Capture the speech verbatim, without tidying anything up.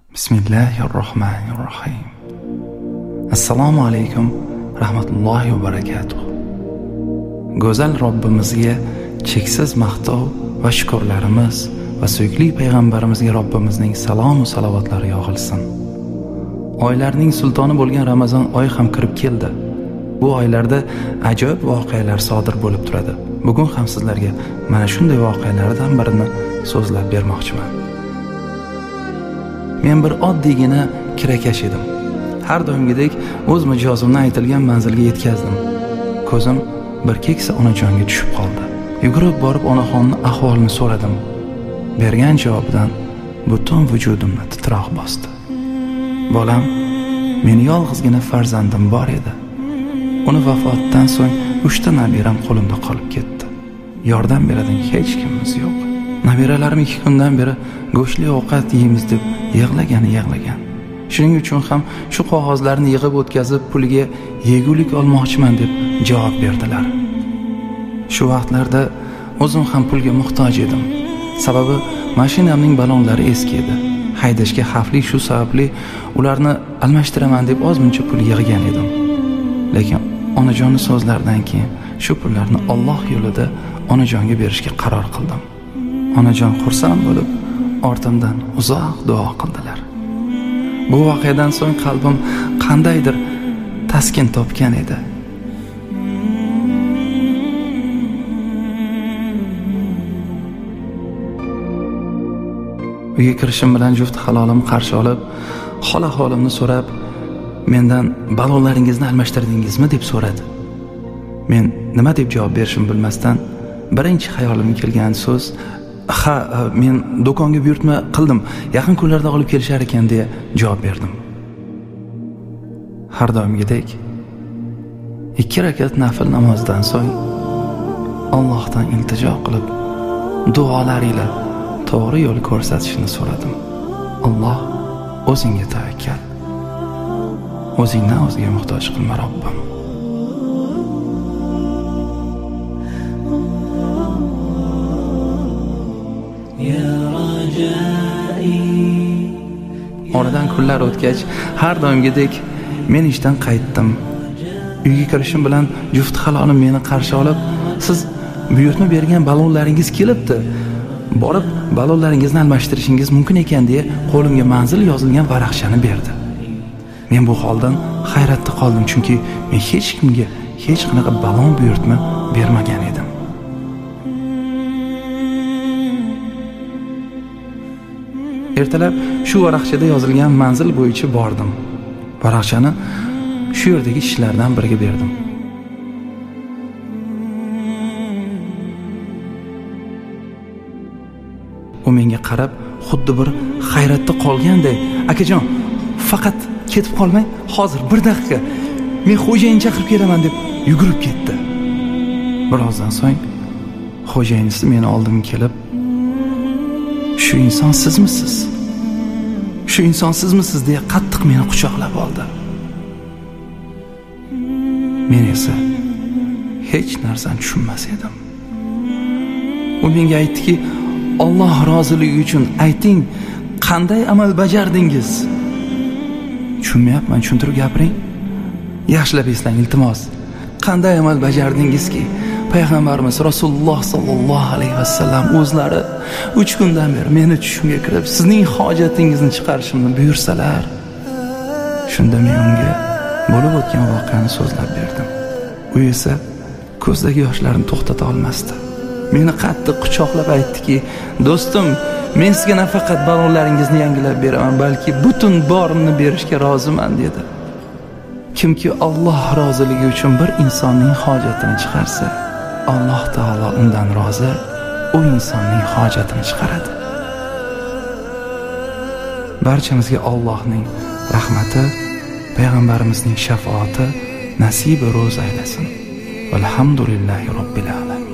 Bismillahirrohmanirrohim. Assalomu alaykum rahmatullohi va barakatuh. Go'zal Robbimizga cheksiz maqtov va shukrlarimiz va suyukli payg'ambarimizga Robbimizning salom va salovatlari yog'ilsin. Oylarning sultoni bo'lgan Ramazon oyi ham kirib keldi. Bu oylarda ajoyib voqealar sodir bo'lib turadi. Bugun ham sizlarga mana shunday voqealardan birini so'zlab bermoqchiman. Men bir oddiygina kirakash edim. Har doimgidek o'z mijozimni aytilgan manzilga yetkazdim. Ko'zim bir keksa onajonga tushib qoldi. Yugurib borib onaxonning ahvolini so'radim. Bergan javobidan butun vujudimni titroq bosdi. Bolam, meni yolg'izgina farzandim bor edi. Uni vafotidan so'ng uchta nabiram qo'limda qolib ketdi. Yordam beradigan hech kimimiz yo'q. Nabiralarim ikki kundan beri go'shtli ovqat yeymiz deb yig'lagan yig'lagan. Shuning uchun ham shu qog'ozlarni yig'ib o'tkazib puliga yegulik olmoqchiman deb javob berdilar. Shu vaqtlarda o'zim ham pulga muhtoj edim. Sababi mashinamning ballonlari eski edi. Haydashga xavfli, shu sababli ularni almashtiraman deb ozmuncha pul yig'gan edim. Lekin onajonning so'zlaridan keyin shu pullarni Alloh yo'lida onajonga berishga qaror qildim. Onajon xursand bo'lib, ortimdan uzoq duo qildilar. Bu voqeadan so'ng qalbim qandaydir taskin topgan edi. Uyga kirishim bilan juft halolim qarshi olib, hol-ahvolimni so'rab, mendan ballonlaringizni almashtirdingizmi deb so'radi. Men nima deb javob berishim bilmasdan, birinchi xayolimga kelgan so'z "Ha, men do'konga buyurtma qildim, yaqin kunlarda olib kelishar ekan" deya javob berdim. Har doimgidek ikki rakat nafl namozdan so'ng Allohdan iltijo qilib, duolaringizla to'g'ri yo'l ko'rsatishini so'radim. Alloh, o'zingga tavakkal. O'zingdan o'zga muhtoj qilma Robbim. Oradan kunlar o'tgach, har doimgidek men ishdan qaytdim. Uyga kirishim bilan juft halolim meni qarshi olib, "Siz buyurtma bergan ballonlaringiz kelibdi. Borib ballonlaringizni almashtirishingiz mumkin ekan" deya qo'limga manzil yozilgan varaqchani berdi. Men bu holdan hayratda qoldim, chunki men hech kimga hech qanaqa ballon buyurtma bermagan edim. Ertalab shu varaqchada yozilgan manzil bo'yicha bordim. Varaqchani shu yerdagi ishlardan biriga berdim. U menga qarab, xuddi bir hayratda qolganday, "Akajon, faqat ketib qolmang, hozir bir daqiqa. Men xo'jayin chaqirib kelaman" deb yugurib ketdi. Birozdan so'ng xo'jayinisi meni oldimga kelib, "Shu inson sizmisiz? Shu inson sizmisiz?" deya qattiq meni quchoqlab oldi. Men esa hech narsani tushunmas edim. U menga aytdiki, "Alloh roziligi uchun ayting, qanday amal bajardingiz?" Tushunmayapman, tushuntirib gapiring. Yaxshilab eslang iltimos. Qanday amal bajardingizki, payg'ambarimiz Rasululloh sallallohu alayhi vasallam o'zlari uch kundan beri meni tushimga kirib, sizning hojatingizni chiqarishimni buyursalar. Shunda men unga bo'lib o'tgan voqeani so'zlab berdim. U esa ko'zdagi yoshlarni to'xtata olmasdi. Meni qattiq quchoqlab aytdiki, "Do'stim, men sizga nafaqat ballonlaringizni yangilab beraman, balki butun borimni berishga roziman" dedi. Kimki Alloh roziligi uchun bir insonning hojatini chiqarsa, Alloh taolo undan rozi, u insonning hojatini chiqaradi. Barchamizga Allohning rahmati, payg'ambarimizning shafoati nasib va ro'z aylasin. Alhamdulillahi robbil alamin.